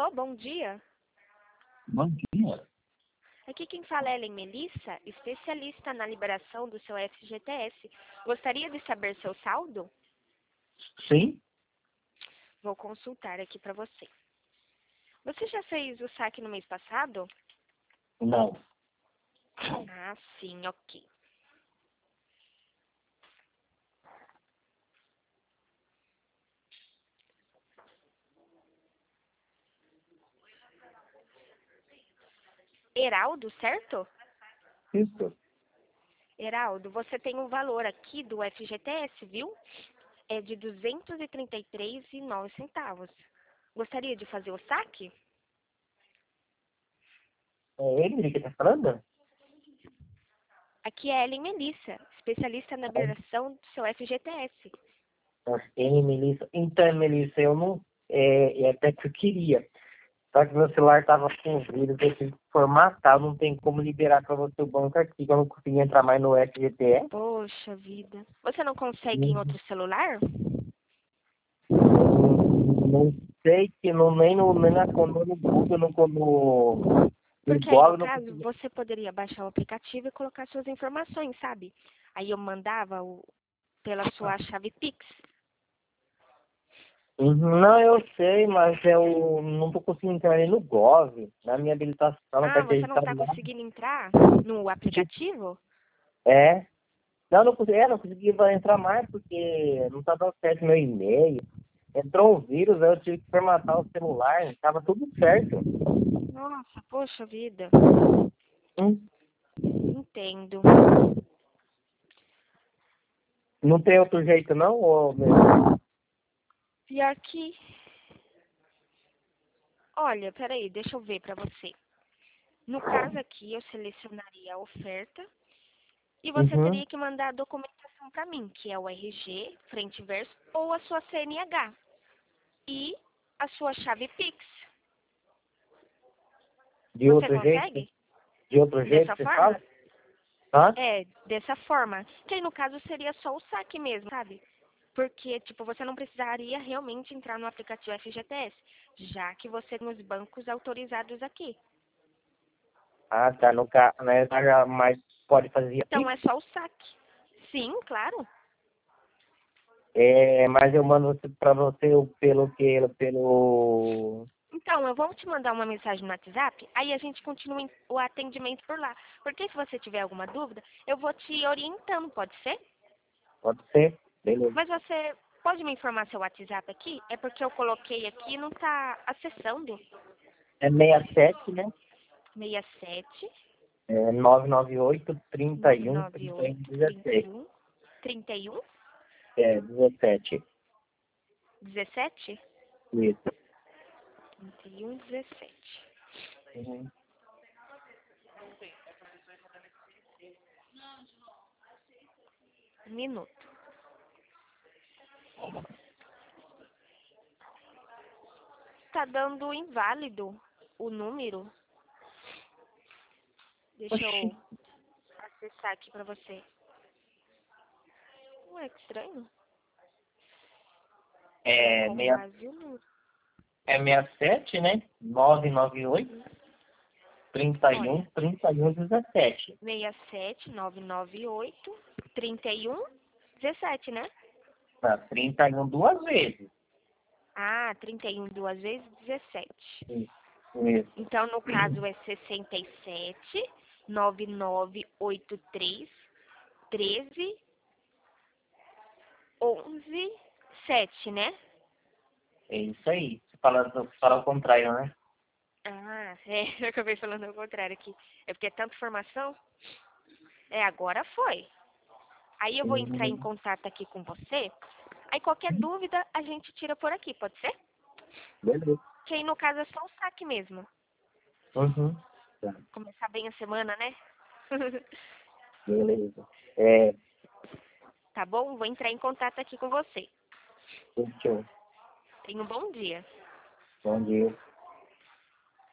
Alô, bom dia. Bom dia. Aqui quem fala é Ellen Melissa, especialista na liberação do seu FGTS. Gostaria de saber seu saldo? Sim? Vou consultar aqui para você. Você já fez o saque no mês passado? Não. Ah, sim, ok. Heraldo, certo? Isso. Heraldo, você tem um valor aqui do FGTS, viu? É de R$ 233,09. Gostaria de fazer o saque? É ele que está falando? Aqui é Ellen Melissa, especialista na liberação do seu FGTS. Melissa. Então, Melissa, eu não... É até que eu queria. Só que meu celular estava com vírus, eu tive que formatar, não tem como liberar para você o banco aqui, que eu não consegui entrar mais no FGTS. Poxa vida. Você não consegue em Uhum. outro celular? Não sei que nem na no Google, no Porque aí, Google, no eu não caso, consegui. você poderia baixar o aplicativo e colocar suas informações, sabe? Aí eu mandava pela sua chave Pix. Não, eu sei, mas eu não estou conseguindo entrar nem no Gov, na minha habilitação, na Ah, carteira você de não está trabalho. conseguindo entrar no aplicativo? É. Não, não consegui entrar mais porque não estava dando certo meu e-mail. Entrou um vírus, aí eu tive que formatar o celular, estava tudo certo. Nossa, poxa vida. Hum, Entendo. Não tem outro jeito não, ô, meu? Pior que... Olha, peraí, deixa eu ver pra você. No caso aqui, eu selecionaria a oferta e você Uhum. teria que mandar a documentação para mim, que é o RG, frente e verso, ou a sua CNH e a sua chave Pix. De Você outro jeito? consegue? De outro jeito Dessa você fala? forma? Hã? É, dessa forma. Que aí, no caso, seria só o saque mesmo, sabe? Porque, tipo, você não precisaria realmente entrar no aplicativo FGTS, já que você tem os bancos autorizados aqui. Ah, tá, né, mas pode fazer Então, Pix? é só o saque. Sim, claro. É, mas eu mando para você pelo... Então, eu vou te mandar uma mensagem no WhatsApp, aí a gente continua o atendimento por lá. Porque se você tiver alguma dúvida, eu vou te orientando, pode ser? Pode ser? Beleza. Mas você pode me informar seu WhatsApp aqui? É porque eu coloquei aqui e não está acessando. É 67, né? 67 É 998 31 31 998 16. 31 É, 17. 17 Isso. 31 17. Uhum. Um minuto. Tá dando inválido o número. Deixa Oxi. eu acessar aqui pra você. Ué, que estranho. É, Colocou um meia, vazio no... é 67, né? 998 31 Olha, 31 17. 67 998 31 17, né? Tá, 31 duas vezes. Ah, 31 duas vezes 17. Isso. Então, no caso, é 67 9983 13 11 7, né? É isso aí. Você fala o contrário, né? Ah, é, eu acabei falando ao contrário aqui. É porque é tanta informação. É, agora foi. Aí eu vou entrar em Uhum. contato aqui com você. Aí qualquer dúvida a gente tira por aqui, pode ser? Beleza. Que aí no caso é só o saque mesmo. Uhum. Tá, Começar bem a semana, né? beleza. É, Tá bom? Vou entrar em contato aqui com você. tchau. Tenha um bom dia. Bom dia.